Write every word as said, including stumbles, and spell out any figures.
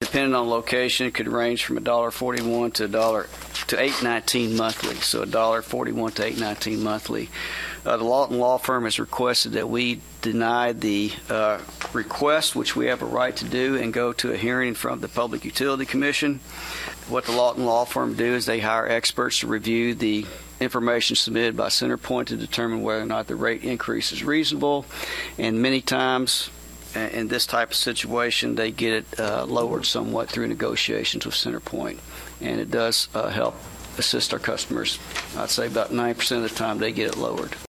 depending on location, it could range from one dollar forty-one to a dollar to eight nineteen monthly. So one dollar forty-one to eight nineteen monthly. Uh, the Lawton Law Firm has requested that we deny the uh, request, which we have a right to do, and go to a hearing from the Public Utility Commission. What the Lawton Law Firm do is they hire experts to review the information submitted by CenterPoint to determine whether or not the rate increase is reasonable. And many times in this type of situation, they get it uh, lowered somewhat through negotiations with CenterPoint. And it does uh, help assist our customers. I'd say about ninety percent of the time they get it lowered.